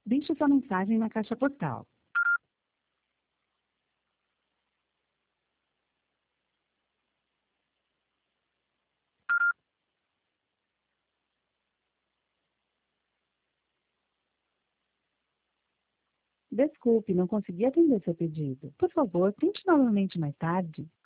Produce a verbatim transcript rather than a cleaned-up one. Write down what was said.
Deixe sua mensagem na caixa postal. Desculpe, não consegui atender seu pedido. Por favor, tente novamente mais tarde.